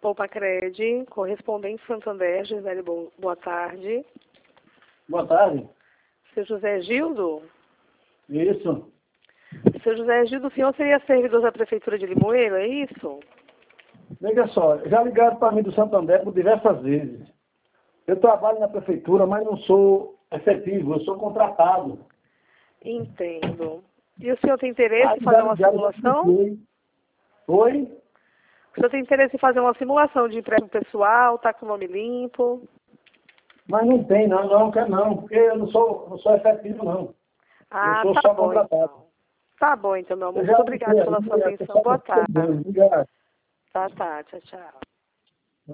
Poupa-Cred, correspondente Santander, Gisele, boa tarde. Boa tarde. Seu José Gildo? Isso. Seu José Gildo, o senhor seria servidor da Prefeitura de Limoeiro, é isso? Veja só, já ligaram para mim do Santander por diversas vezes. Eu trabalho na Prefeitura, mas não sou efetivo, eu sou contratado. Entendo. E o senhor tem interesse em fazer uma simulação? Oi? O senhor tem interesse em fazer uma simulação de empréstimo pessoal, tá com o nome limpo? Mas não tem, não quero não, porque eu não sou efetivo, não. Ah, eu sou tá só bom, contratado. então. Tá bom, então, meu amor. Muito obrigada pela sua atenção. Boa tarde. Obrigado. Tá, tchau, tchau.